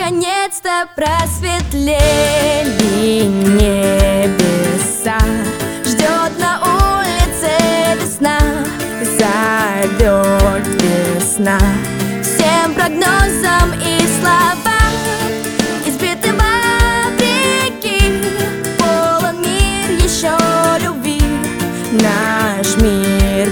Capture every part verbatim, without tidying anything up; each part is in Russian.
наконец-то просветлели небеса. Ждет на улице весна, зовет весна. Всем прогнозам и словам избиты вопреки. Полон мир еще любви, наш мир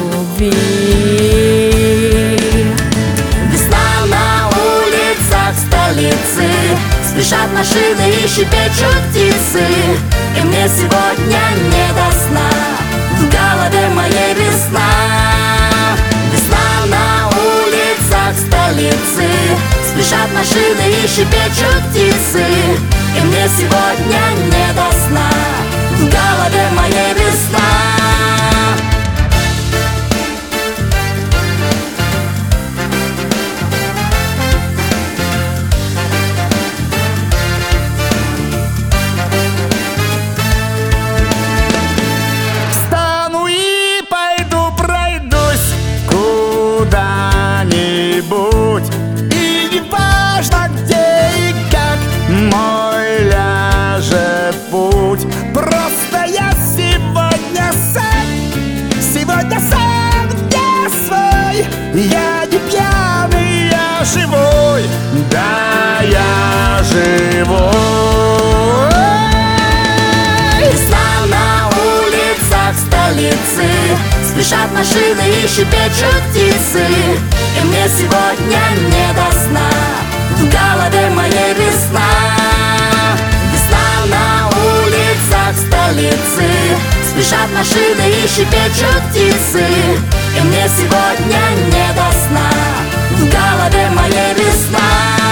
любви. Весна на улицах столицы, спешат машины и щебечут птицы. И мне сегодня не до сна, в голове моей весна. Весна на улицах столицы, спешат машины и щебечут птицы. И мне сегодня не до сна, в голове моей весна. И не важно где и как мой ляжет путь. Просто я сегодня сам, сегодня сам где свой. Я не пьяный, я живой, да, я живой. Весна на улицах столицы, спешат машины и щебечут птицы. И мне сегодня не до сна, в голове моей весна. Весна на улицах столицы, спешат машины и щебечут птицы. И мне сегодня не до сна, в голове моей весна.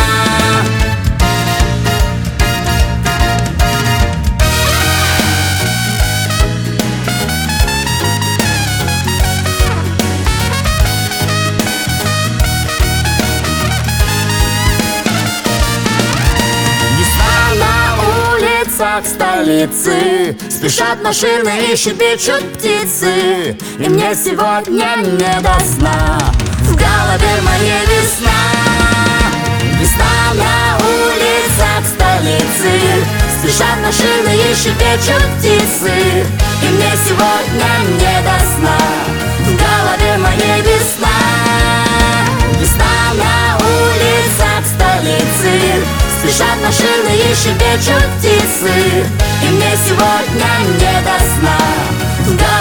Столицы, спешат машины и щебечут птицы. И мне сегодня не до сна, в голове моей весна. Весна на улицах столицы, спешат машины и щебечут птицы. И мне сегодня не до сна, в голове моей весна. Весна на улицах столицы, спешат машины и щебечут птицы. И мне сегодня не до сна, в голове